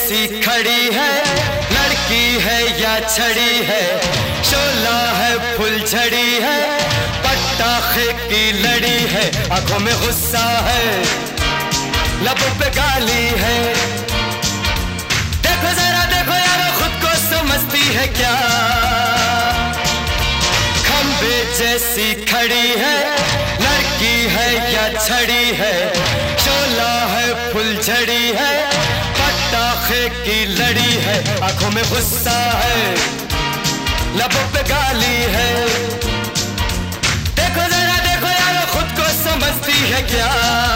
जैसी खड़ी है, लड़की है या छड़ी है, शोला है फुलझड़ी है, पटाखे की लड़ी है, आंखों में गुस्सा है, लबों पे गाली है। देखो जरा देखो यारो खुद को समझती है क्या, खंबे जैसी खड़ी है, लड़की है या छड़ी है, शोला है फुलझड़ी है, पटाखे की लड़ी है, आंखों में गुस्सा है, लबों पे गाली है। देखो जरा देखो यारो खुद को समझती है क्या।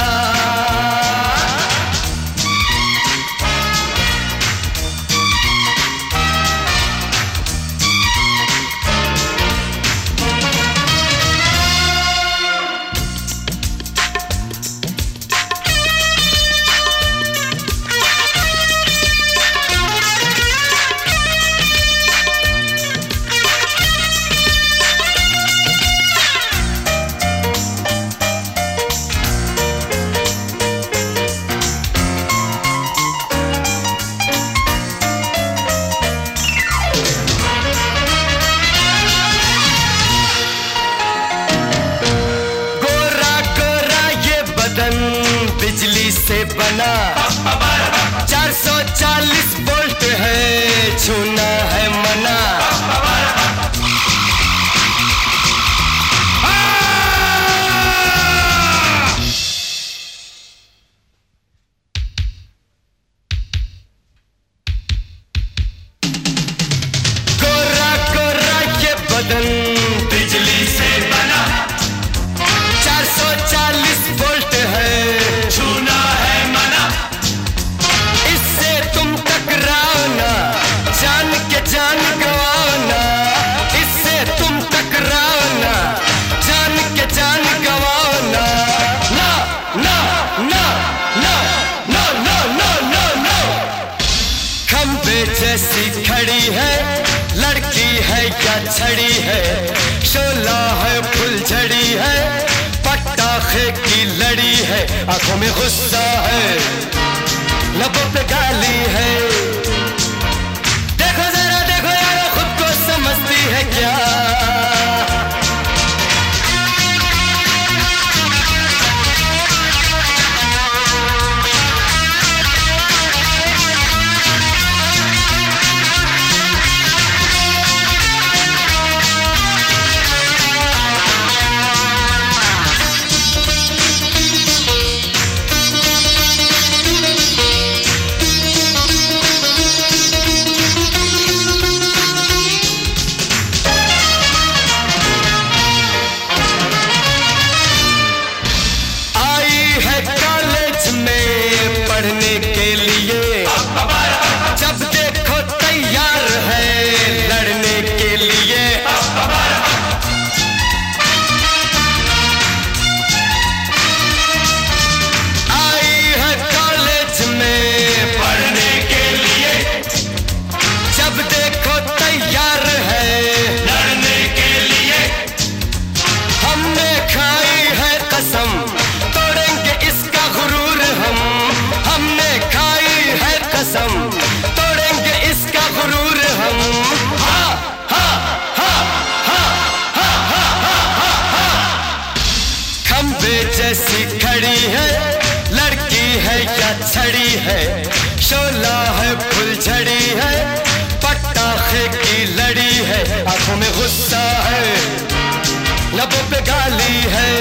बिजली से बना 440 वोल्ट है, छूना है मना। गोरा गोरा ये बदन बिजली से बना, 440 वोल्ट है, छूना है मना। इससे तुम टकराओ ना, जान के जान गवाओ ना, इससे तुम टकराओ ना, जान के जान गवाओ ना। ना ना ना ना ना ना ना ना ना। खंबे जैसी खड़ी है, लड़की है या छड़ी है, शोला है फुलझड़ी है, पटाखे की लड़ी है, आंखों में गुस्सा है, लबों पे गाली है। देखो जरा देखो यारो खुद को समझती है क्या। पढ़ने के लिए जब देखो तैयार है, लड़ने के लिए। आई है कॉलेज में पढ़ने के लिए, जब देखो तैयार है, लड़ने के लिए। हमने खाई है कसम, तोड़ेंगे इसका गुरूर हम, हमने खाई है कसम, तोड़ेंगे इसका गुरूर हम। हा हा हा हा हा हा हा हा। खंबे जैसी खड़ी है, लड़की है या छड़ी है, शोला है फुलझड़ी है, पटाखे की लड़ी है, आंखों में गुस्सा है, लबों पे गाली है।